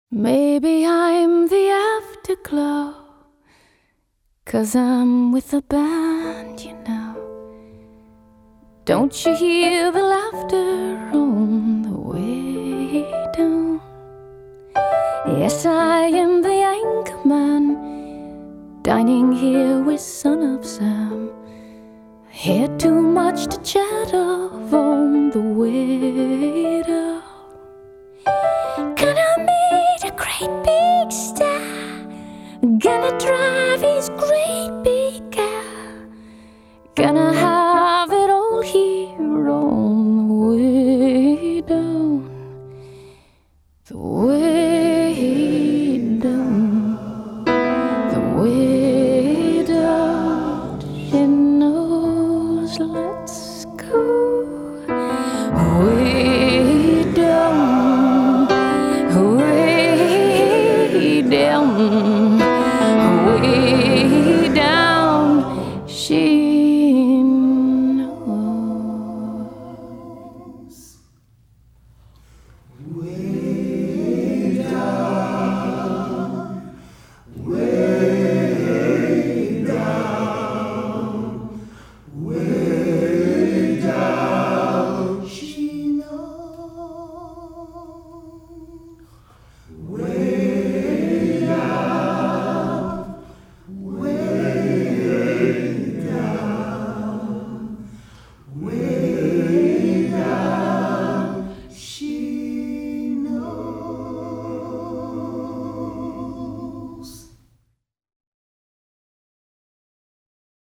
Maybe I'm the afterglow, 'cause I'm with a band, you know. Don't you hear the laughter on the way down? Yes, I am the anchorman, dining here with Son of Sam. Had too much to chat of on the way down. Gonna meet a great big star, gonna drive his great big car, gonna have it all here on the way down. The way down, the way down. She knows, let's go way down, way down, way down. She knows. Way